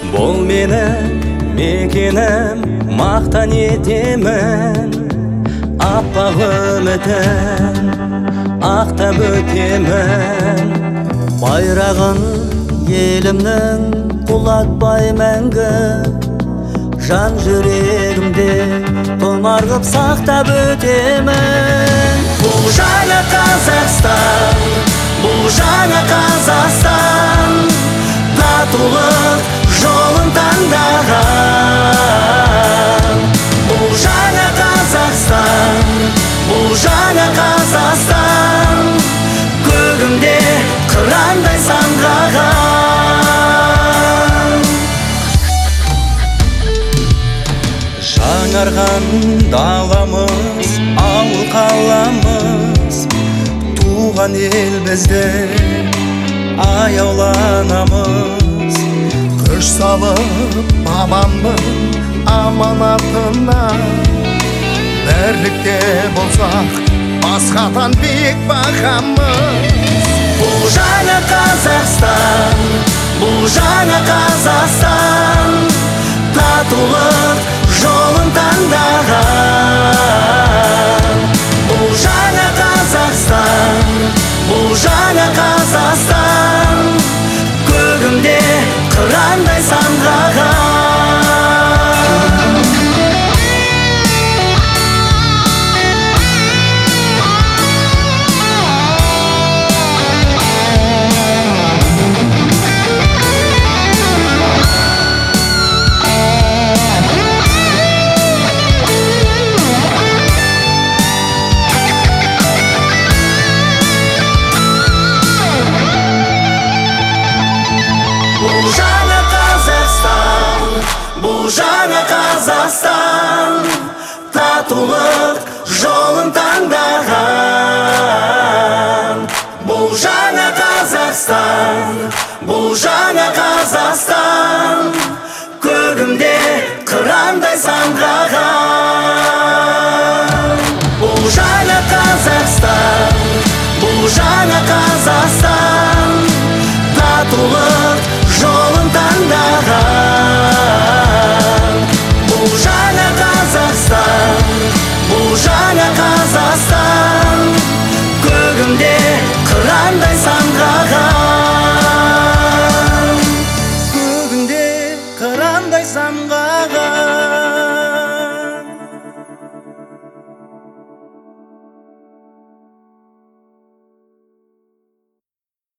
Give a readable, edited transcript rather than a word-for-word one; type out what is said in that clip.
Бұл менің мекенім, мақтан етемін. Аппақ үмітін ақтап өтемін. Байрағын елімнің құлатпай мәңгі, жан жүрегімде тұмар қып сақтап өтемін. Бұл жаңа Қазақстан, бұл жаңа Қазақстан, татулық жолын таңдаған. Бұл жаңа Қазақстан, бұл жаңа Қазақстан, көгімде қырандай самғаған. Жаңарған даламыз, ауыл қаламыз, туған ел біздің аяуланамыз. Күш салып бабамның аманатына, бірлікте болсақ басқадан биік бағамыз. Бұл жаңа Қазақстан, бұл жаңа Қазақстан, татулық жолын таңдаған. Бұл жаңа Қазақстан, бұл жаңа Қазақстан, көгімде қырандай самғаған. Бұл жаңа Қазақстан, татулық жолын таңдаған. Бұл жаңа Қазақстан, бұл жаңа Қазақстан, көгімде қырандай самғаған. Бұл жаңа Қазақстан, бұл жаңа Қазақстан,